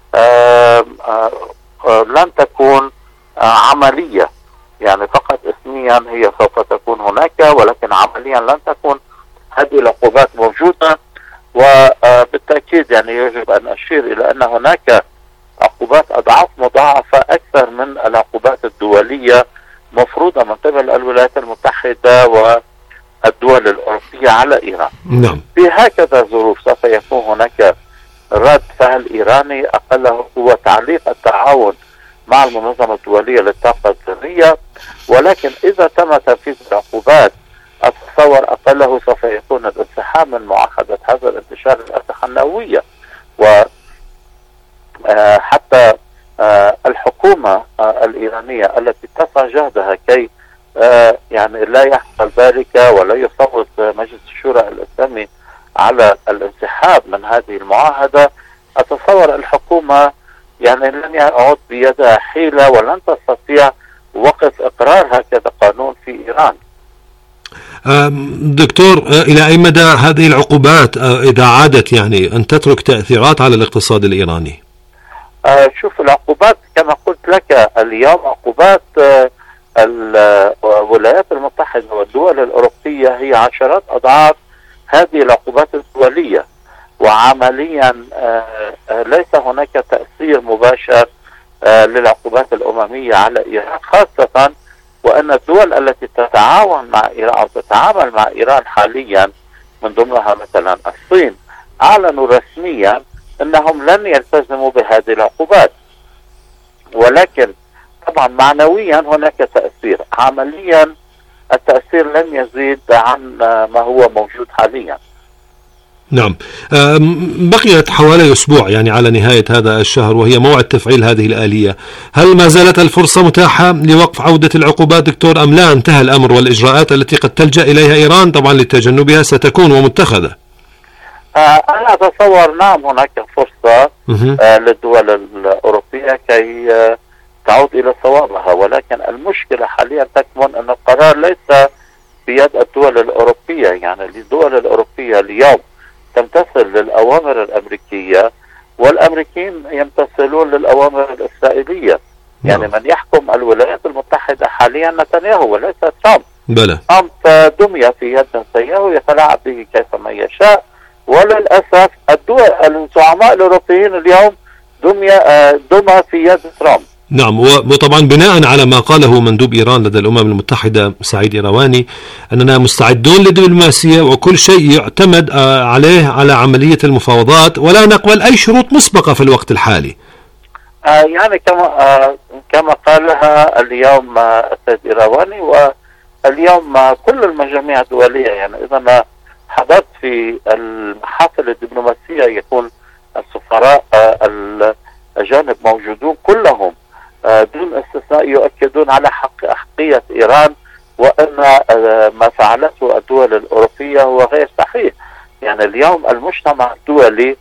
لن تكون عملية، يعني فقط اسميا هي سوف تكون هناك، ولكن عمليا لن تكون هذه العقوبات موجودة. وبالتأكيد يعني يجب أن أشير إلى أن هناك عقوبات أضعاف مضاعفة أكثر من العقوبات الدولية مفروضة من قبل الولايات المتحدة والدول الأوروبية على إيران. نعم. في هكذا ظروف سوف يكون هناك رد فعل إيراني أقله هو تعليق التعاون مع المنظمة الدولية للطاقة الذرية، ولكن إذا تم تنفيذ العقوبات أتصور أقله سوف يكون الانسحاب من معاهدة هذا الانتشار الأسلحة النووية. وحتى الحكومة الإيرانية التي تسعى جهدها كي يعني لا يحصل ذلك ولا يصوت مجلس الشورى الإسلامي على الانسحاب من هذه المعاهدة، أتصور الحكومة يعني لن يعود بيدها حيلة ولن تستطيع وقف إقرار هكذا قانون في إيران. دكتور، إلى أي مدى هذه العقوبات إذا عادت يعني أن تترك تأثيرات على الاقتصاد الإيراني؟ شوف، العقوبات كما قلت لك اليوم عقوبات الولايات المتحدة والدول الأوروبية هي عشرات أضعاف هذه العقوبات الدولية، وعمليا ليس هناك تأثير مباشر للعقوبات الأممية على إيران، خاصة وأن الدول التي تتعاون مع إيران أو تتعامل مع إيران حاليا من ضمنها مثلا الصين أعلنوا رسميا أنهم لن يلتزموا بهذه العقوبات، ولكن طبعا معنويا هناك تأثير. عمليا التأثير لن يزيد عن ما هو موجود حاليا. نعم. بقيت حوالي أسبوع يعني على نهاية هذا الشهر وهي موعد تفعيل هذه الآلية. هل ما زالت الفرصة متاحة لوقف عودة العقوبات دكتور أم لا انتهى الأمر والإجراءات التي قد تلجأ إليها إيران طبعا لتجنبها ستكون ومتخذة؟ أنا أتصور نعم هناك فرصة للدول الأوروبية كي تعود إلى صوابها، ولكن المشكلة حاليا تكمن أن القرار ليس بيد الدول الأوروبية. يعني الدول الأوروبية اليوم تمتثل للأوامر الأمريكية والأمريكيين يمتثلون للأوامر الإسرائيلية. يعني من يحكم الولايات المتحدة حاليا نتنياهو وليس ترامب. بلى ترامب دمي في يد نتنياهو يتلاعب به كيفما يشاء، وللأسف الدول الزعماء الأوروبيين اليوم دمي دمى في يد ترامب. نعم، وطبعا بناء على ما قاله مندوب إيران لدى الأمم المتحدة سعيد إيرواني أننا مستعدون للدبلوماسية وكل شيء يعتمد عليه على عملية المفاوضات ولا نقبل أي شروط مسبقة في الوقت الحالي. آه يعني كما آه كما قالها اليوم السيد إيرواني، واليوم آه كل المجاميع الدولية. يعني إذا ما حدث في المحافل الدبلوماسية يكون السفراء آه الأجانب موجودون كلهم دون استثناء يؤكدون على حق أحقية إيران، وأن ما فعلته الدول الأوروبية هو غير صحيح. يعني اليوم المجتمع الدولي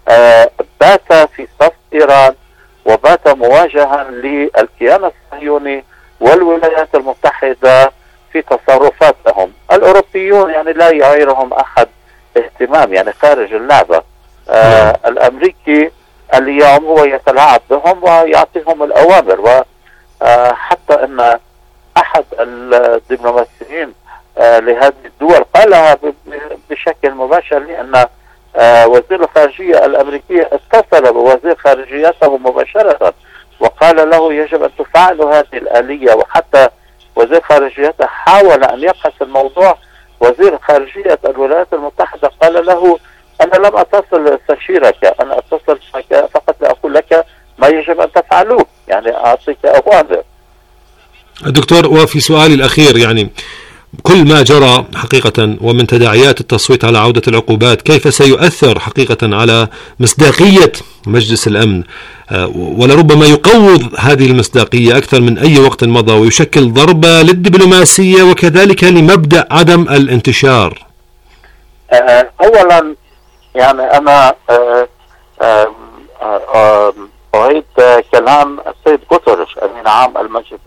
بات في صف إيران وبات مواجها للكيان الصهيوني والولايات المتحدة في تصرفاتهم. الأوروبيون يعني لا يعيرهم أحد اهتمام، يعني خارج اللعبة. آه الأمريكي اليوم هو يتلاعب بهم ويعطيهم الأوامر، وحتى أن أحد الدبلوماسيين لهذه الدول قالها بشكل مباشر لأن وزير الخارجية الأمريكية اتصل بوزير خارجيته مباشرة وقال له يجب أن تفعلوا هذه الآلية، وحتى وزير خارجيته حاول أن يبحث الموضوع. وزير خارجية الولايات المتحدة قال له أنا لم أتصل استشيرك، أنا أتصل فقط لأقول لك ما يجب أن تفعلوه، يعني أعطيك أوامر. دكتور، وفي سؤالي الأخير، يعني كل ما جرى حقيقة ومن تداعيات التصويت على عودة العقوبات كيف سيؤثر حقيقة على مصداقية مجلس الأمن، ولربما يقوض هذه المصداقية أكثر من أي وقت مضى ويشكل ضربة للدبلوماسية وكذلك لمبدأ عدم الانتشار؟ أولا يعني أنا أعيد كلام السيد غوتيريش أمين عام المجلس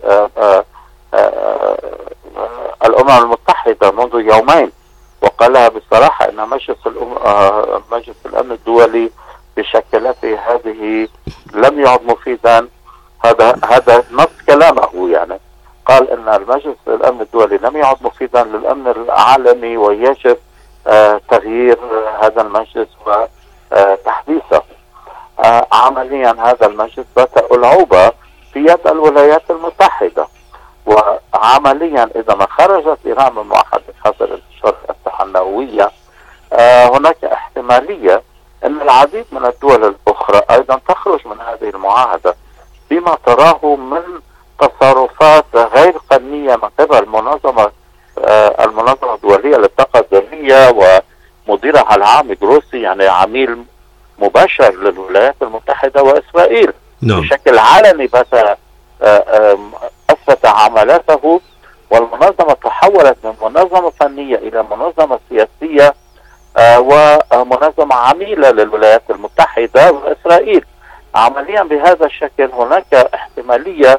الأمم المتحدة منذ يومين، وقالها بصراحة أن مجلس مجلس الأمن الدولي بشكلته هذه لم يعد مفيدا. هذا هذا نص كلامه، يعني قال أن المجلس الأمن الدولي لم يعد مفيدا للأمن العالمي ويجب آه تغيير آه هذا المجلس وتحديثه. آه عمليا هذا المجلس بات ألعوبة في يد الولايات المتحدة، وعمليا إذا ما خرجت إيران من معاهدة حظر الانتشار الأسلحة النووية آه هناك احتمالية أن العديد من الدول الأخرى أيضا تخرج من هذه المعاهدة بما تراه من تصرفات غير قانونية من قبل المنظمة آه المنظمة الدولية للطاقة الذرية ومديرها العام جروسي، يعني عميل مباشر للولايات المتحدة وإسرائيل. نعم. بشكل علني بس أثبت عملاته، والمنظمة تحولت من منظمة فنية إلى منظمة سياسية آه ومنظمة عميلة للولايات المتحدة وإسرائيل. عمليا بهذا الشكل هناك احتمالية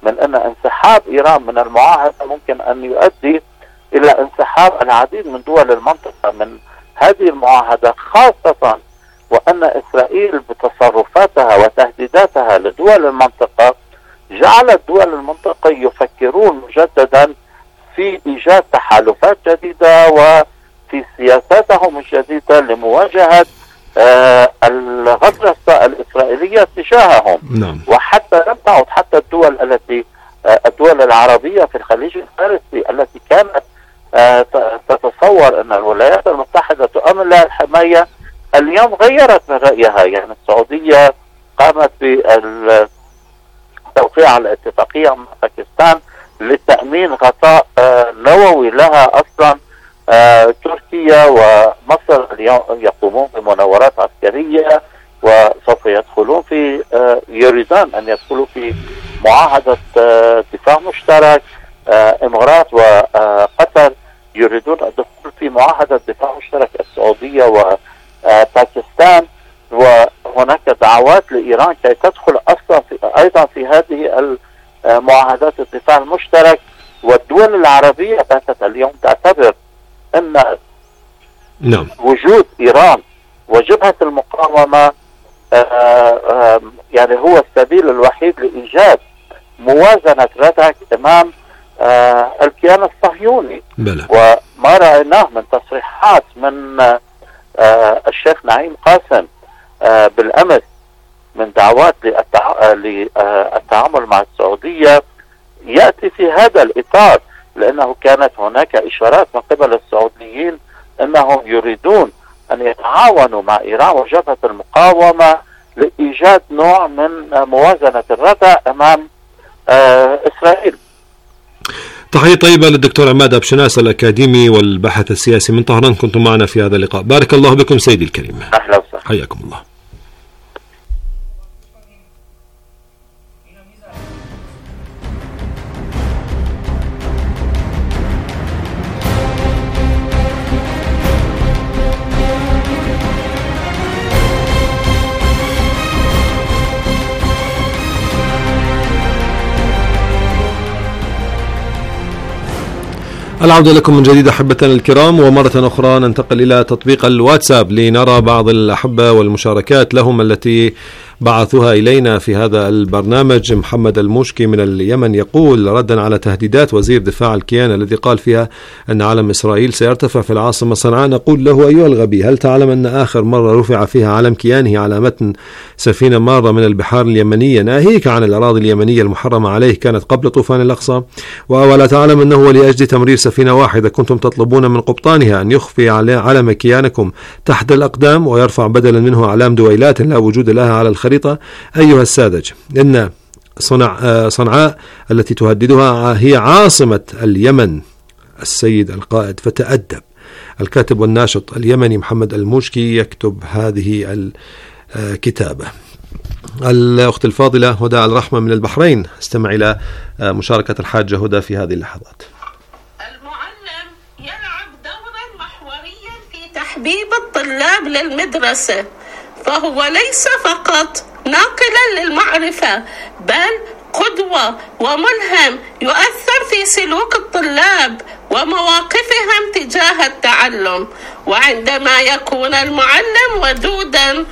من أن انسحاب إيران من المعاهدة ممكن أن يؤدي إلى انسحاب العديد من دول المنطقة من هذه المعاهدة، خاصة وأن إسرائيل بتصرفاتها وتهديداتها لدول المنطقة جعلت دول المنطقة يفكرون مجددا في إيجاد تحالفات جديدة وفي سياساتهم الجديدة لمواجهة آه الغطرسة الإسرائيلية تجاههم. نعم. وحتى لم تعد حتى الدول التي آه الدول العربية في الخليج الفارسي التي كانت آه تتصور أن الولايات المتحدة تؤمن لها الحماية، اليوم غيرت من رأيها. يعني السعودية قامت بالتوقيع على اتفاقية مع باكستان لتأمين غطاء آه نووي لها. أصلا آه تركيا ومصر اليوم يقومون بمناورات عسكرية وسوف يدخلون في آه يريدون أن يدخلوا في معاهدة آه دفاع مشترك. آه إمارات وقطر يريدون الدخول في معاهدة دفاع مشترك السعودية وباكستان، وهناك دعوات لإيران كي تدخل أصلا في أيضا في هذه المعاهدات الدفاع المشترك. والدول العربية باتت اليوم تعتبر أن نعم. وجود إيران وجبهة المقاومة يعني هو السبيل الوحيد لإيجاد موازنة ردع أمام الكيان الصهيوني. بلى. وما رأيناه من تصريحات من الشيخ نعيم قاسم بالأمس من دعوات للتعامل مع السعودية يأتي في هذا الإطار، لأنه كانت هناك إشارات من قبل السعوديين أنهم يريدون أن يتعاونوا مع إيران وجبهة المقاومة لإيجاد نوع من موازنة الردع أمام إسرائيل. تحية طيبة للدكتور عماد أبشناس الأكاديمي والباحث السياسي من طهران، كنتم معنا في هذا اللقاء. بارك الله بكم سيدي الكريم. أهلا وسهلا. حياكم الله. العودة لكم من جديد أحبتنا الكرام، ومرة أخرى ننتقل إلى تطبيق الواتساب لنرى بعض الأحبة والمشاركات لهم التي بعثوها إلينا في هذا البرنامج. محمد الموشكي من اليمن يقول ردا على تهديدات وزير دفاع الكيان الذي قال فيها أن علم إسرائيل سيرتفع في العاصمة صنعاء، نقول له أيها الغبي، هل تعلم أن آخر مرة رفع فيها علم كيانه على متن سفينة مارة من البحار اليمنية ناهيك عن الأراضي اليمنية المحرمة عليه كانت قبل طوفان الأقصى؟ ولا تعلم أنه لأجل تمرير سفينة واحدة كنتم تطلبون من قبطانها أن يخفي علم كيانكم تحت الأقدام ويرفع بدلا منه أعلام دويلات لا وجود لها على الخريطة؟ أيها الساذج، إن صنع صنعاء التي تهددها هي عاصمة اليمن السيد القائد، فتأدب. الكاتب والناشط اليمني محمد الموشكي يكتب هذه الكتابة. الأخت الفاضلة هدى الرحمة من البحرين، استمع إلى مشاركة الحاجة هدى في هذه اللحظات. المعلم يلعب دورا محوريا في تحبيب الطلاب للمدرسة، فهو ليس فقط ناقلا للمعرفة بل قدوة وملهم يؤثر في سلوك الطلاب ومواقفهم تجاه التعلم. وعندما يكون المعلم ودودا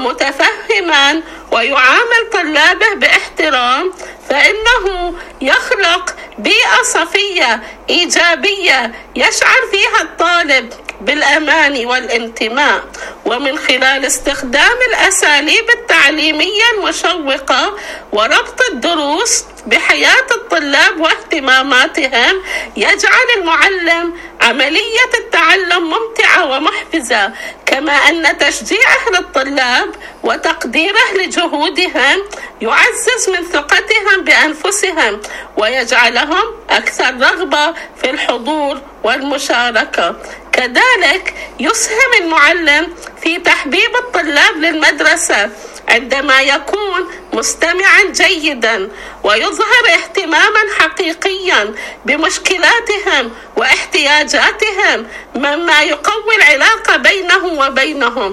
ومتفهما ويعامل طلابه باحترام فإنه يخلق بيئة صفية إيجابية يشعر فيها الطالب بالأمان والانتماء. ومن خلال استخدام الأساليب التعليمية المشوقة وربط الدروس بحياة الطلاب واهتماماتهم يجعل المعلم عملية التعلم ممتعة ومحفزة، كما أن تشجيعه للطلاب وتقديره لجهودهم يعزز من ثقتهم بأنفسهم ويجعلهم أكثر رغبة في الحضور والمشاركة. كذلك يسهم المعلم في تحبيب الطلاب للمدرسة عندما يكون مستمعا جيدا ويظهر اهتماما حقيقيا بمشكلاتهم واحتياجاتهم، مما يقوي العلاقة بينه وبينهم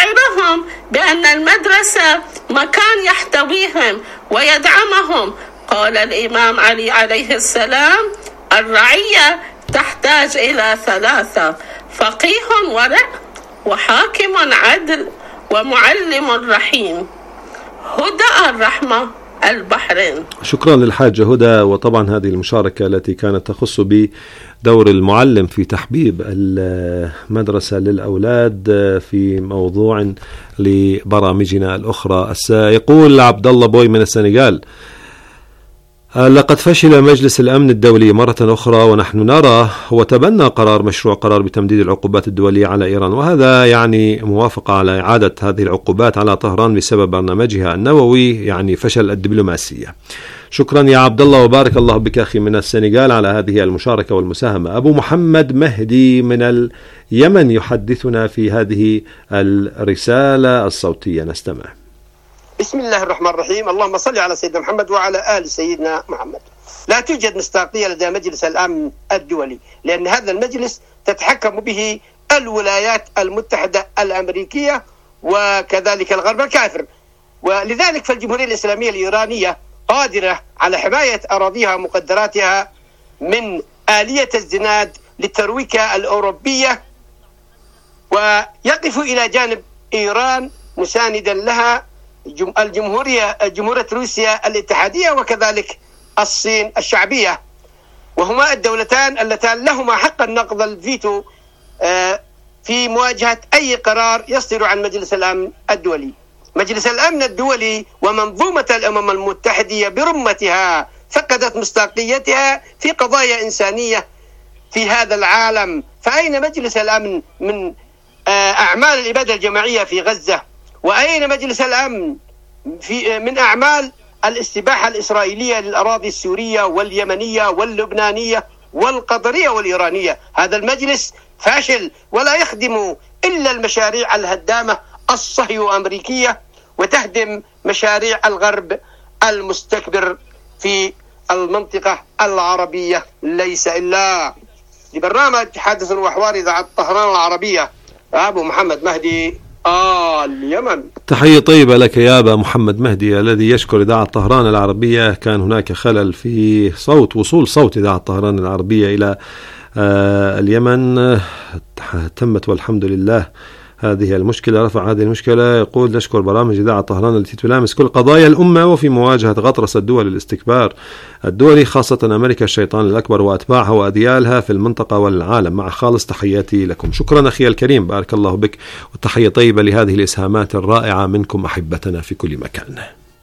ويشعرهم بأن المدرسة مكان يحتويهم ويدعمهم وقال الإمام علي عليه السلام: الرعية تحتاج إلى ثلاثة: فقيه ورع، وحاكم عدل، ومعلم رحيم. هدى الرحمة، البحرين. شكرا للحاجة هدى. وطبعا هذه المشاركة التي كانت تخص بدور المعلم في تحبيب المدرسة للأولاد في موضوع لبرامجنا الأخرى. يقول عبد الله بوي من السنغال: لقد فشل مجلس الأمن الدولي مرة أخرى، ونحن نرى وتبنى قرار مشروع قرار بتمديد العقوبات الدولية على إيران، وهذا يعني موافقة على إعادة هذه العقوبات على طهران بسبب برنامجها النووي، يعني فشل الدبلوماسية. شكرا يا عبد الله، وبارك الله بك أخي من السنغال على هذه المشاركة والمساهمة. أبو محمد مهدي من اليمن يحدثنا في هذه الرسالة الصوتية، نستمع. بسم الله الرحمن الرحيم. اللهم صل على سيدنا محمد وعلى آل سيدنا محمد. لا توجد مصداقية لدى مجلس الأمن الدولي، لأن هذا المجلس تتحكم به الولايات المتحدة الأمريكية وكذلك الغرب الكافر، ولذلك فالجمهورية الإسلامية الإيرانية قادرة على حماية أراضيها ومقدراتها من آلية الزناد للترويكة الأوروبية، ويقف إلى جانب إيران مساندا لها الجمهورية جمهورية روسيا الاتحادية وكذلك الصين الشعبية، وهما الدولتان اللتان لهما حق النقض الفيتو في مواجهة أي قرار يصدر عن مجلس الأمن الدولي. مجلس الأمن الدولي ومنظومة الأمم المتحدة برمتها فقدت مصداقيتها في قضايا إنسانية في هذا العالم. فأين مجلس الأمن من أعمال الإبادة الجماعية في غزة؟ وأين مجلس الأمن في من أعمال الاستباحة الإسرائيلية للأراضي السورية واليمنية واللبنانية والقطرية والإيرانية؟ هذا المجلس فاشل ولا يخدم إلا المشاريع الهدامة الصهيو أمريكية، وتهدم مشاريع الغرب المستكبر في المنطقة العربية ليس إلا. لبرنامج حادث وحوار إذاعة طهران العربية، أبو محمد مهدي آه اليمن. تحية طيبة لك يا أبا محمد مهدي الذي يشكر إذاعة طهران العربية. كان هناك خلل في صوت وصول صوت إذاعة طهران العربية إلى آه اليمن، تمت والحمد لله هذه المشكلة، رفع هذه المشكلة. يقول: نشكر برامج إذاعة طهران التي تلامس كل قضايا الأمة وفي مواجهة غطرسة الدول الاستكبار الدولي، خاصة أمريكا الشيطان الأكبر وأتباعها وأديالها في المنطقة والعالم. مع خالص تحياتي لكم. شكرا أخي الكريم، بارك الله بك، وتحية طيبة لهذه الإسهامات الرائعة منكم أحبتنا في كل مكان.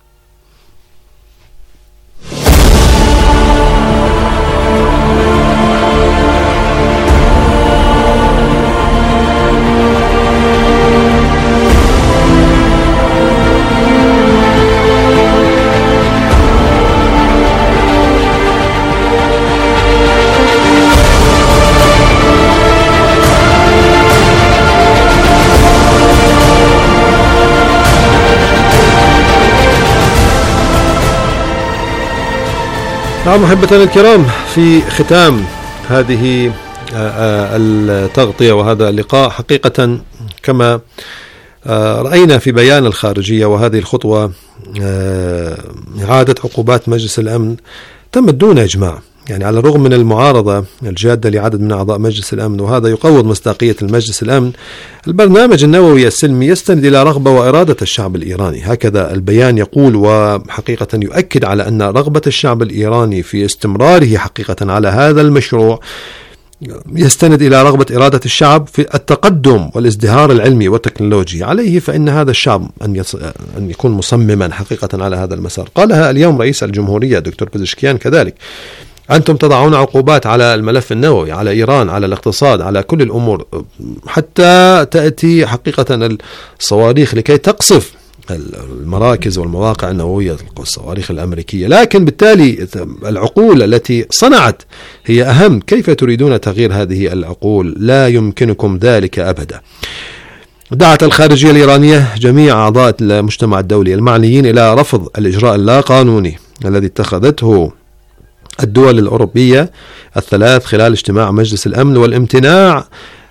نعم محبتنا الكرام، في ختام هذه التغطية وهذا اللقاء، حقيقة كما رأينا في بيان الخارجية وهذه الخطوة إعادة عقوبات مجلس الأمن تمت دون إجماع، يعني على الرغم من المعارضة الجادة لعدد من أعضاء مجلس الأمن، وهذا يقوض مصداقية المجلس الأمن. البرنامج النووي السلمي يستند إلى رغبة وإرادة الشعب الإيراني، هكذا البيان يقول، وحقيقة يؤكد على أن رغبة الشعب الإيراني في استمراره حقيقة على هذا المشروع يستند إلى رغبة إرادة الشعب في التقدم والازدهار العلمي والتكنولوجي. عليه فإن هذا الشعب أن, يص... أن يكون مصمما حقيقة على هذا المسار. قالها اليوم رئيس الجمهورية دكتور بزشكيان كذلك: أنتم تضعون عقوبات على الملف النووي، على إيران، على الاقتصاد، على كل الأمور، حتى تأتي حقيقة الصواريخ لكي تقصف المراكز والمواقع النووية، الصواريخ الأمريكية. لكن بالتالي العقول التي صنعت هي أهم. كيف تريدون تغيير هذه العقول؟ لا يمكنكم ذلك أبدا. دعت الخارجية الإيرانية جميع أعضاء المجتمع الدولي المعنيين إلى رفض الإجراء اللا قانوني الذي اتخذته الدول الأوروبية الثلاث خلال اجتماع مجلس الأمن، والامتناع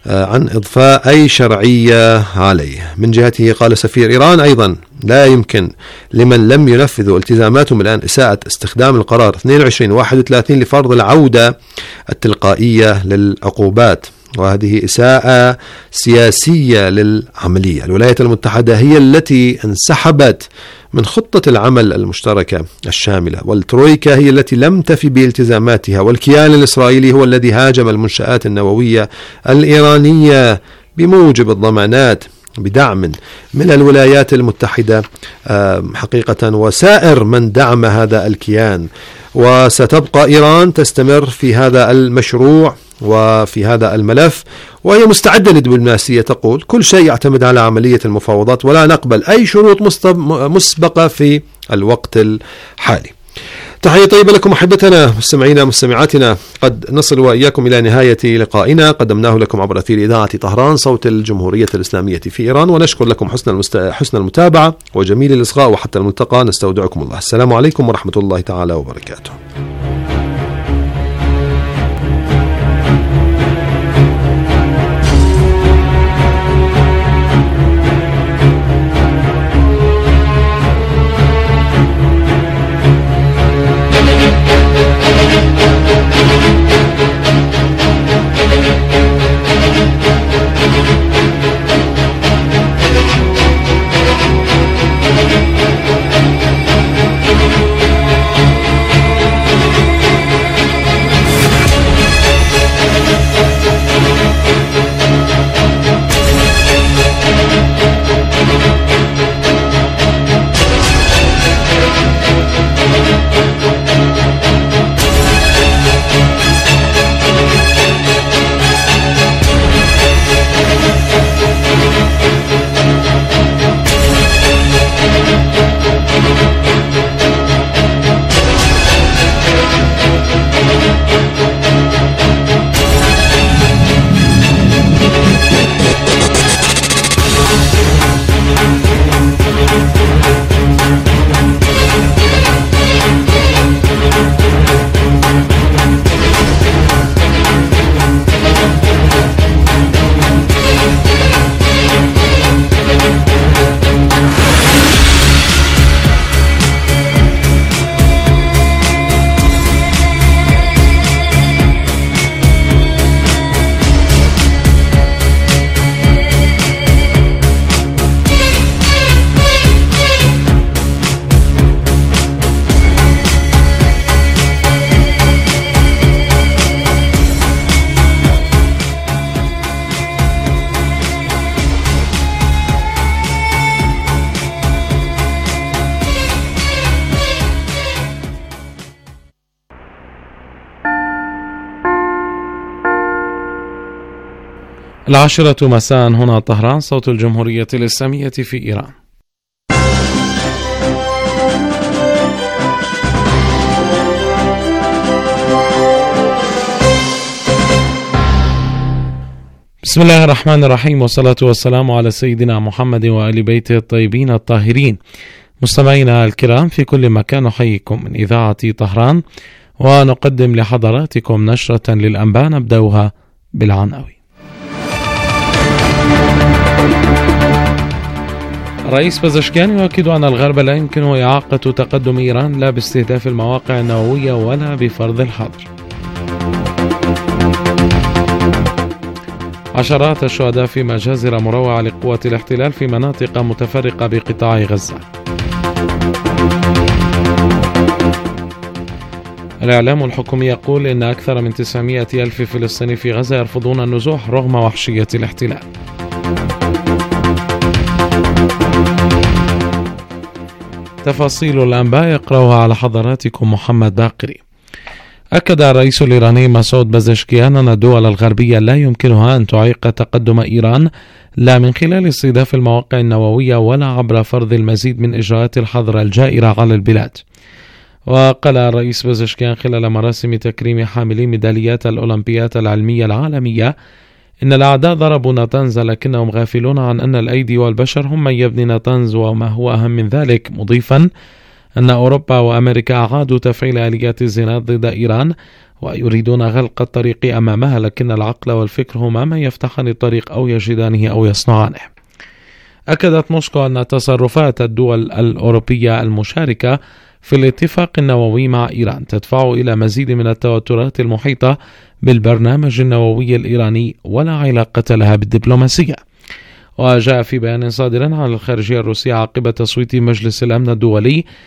عن إضفاء أي شرعية عليه. من جهته قال سفير إيران أيضا لا يمكن لمن لم ينفذوا التزاماتهم الآن إساءة استخدام القرار اثنين وعشرين واحد وثلاثين لفرض العودة التلقائية للعقوبات، وهذه إساءة سياسية للعملية. الولايات المتحدة هي التي انسحبت من خطة العمل المشتركة الشاملة، والترويكا هي التي لم تفي بالتزاماتها، والكيان الإسرائيلي هو الذي هاجم المنشآت النووية الإيرانية بموجب الضمانات بدعم من الولايات المتحدة حقيقة وسائر من دعم هذا الكيان. وستبقى إيران تستمر في هذا المشروع وفي هذا الملف، وهي مستعدة للدبلوماسية. تقول كل شيء يعتمد على عملية المفاوضات ولا نقبل أي شروط مسبقة في الوقت الحالي. تحية طيبة لكم أحبتنا مستمعينا مستمعاتنا، قد نصل وإياكم إلى نهاية لقائنا قدمناه لكم عبر أثير إذاعة طهران صوت الجمهورية الإسلامية في إيران، ونشكر لكم حسن المست... حسن المتابعة وجميل الإصغاء، وحتى الملتقى نستودعكم الله. السلام عليكم ورحمة الله تعالى وبركاته. العاشرة مساء هنا طهران صوت الجمهورية الإسلامية في إيران. بسم الله الرحمن الرحيم، والصلاة والسلام على سيدنا محمد وآل بيته الطيبين الطاهرين. مستمعينا الكرام في كل مكان، نحييكم من إذاعة طهران ونقدم لحضراتكم نشرة للأنباء نبدأها بالعناوين. رئيس بزشكيان يؤكد أن الغرب لا يمكنه إعاقة تقدم إيران لا باستهداف المواقع النووية ولا بفرض الحظر. عشرات الشهداء في مجازر مروعة لقوات الاحتلال في مناطق متفرقة بقطاع غزة. الإعلام الحكومي يقول إن أكثر من تسعمائة ألف فلسطيني في غزة يرفضون النزوح رغم وحشية الاحتلال. تفاصيل الأنباء يقرأها على حضراتكم محمد باقري. أكد الرئيس الإيراني مسعود بزشكيان أن الدول الغربية لا يمكنها أن تعيق تقدم إيران لا من خلال استهداف المواقع النووية ولا عبر فرض المزيد من إجراءات الحظر الجائرة على البلاد. وقال الرئيس بزشكيان خلال مراسم تكريم حاملي ميداليات الأولمبيات العلمية العالمية إن الأعداء ضربوا ناتنز لكنهم غافلون عن أن الأيدي والبشر هم من يبني ناتنز وما هو أهم من ذلك، مضيفا أن أوروبا وأمريكا أعادوا تفعيل آليات الزنا ضد إيران ويريدون غلق الطريق أمامها، لكن العقل والفكر هما ما يفتحان الطريق أو يجدانه أو يصنعانه. أكدت موسكو أن تصرفات الدول الأوروبية المشاركة في الاتفاق النووي مع إيران تدفع إلى مزيد من التوترات المحيطة بالبرنامج النووي الإيراني ولا علاقة لها بالدبلوماسية. وجاء في بيان صادر عن الخارجية الروسية عقب تصويت مجلس الأمن الدولي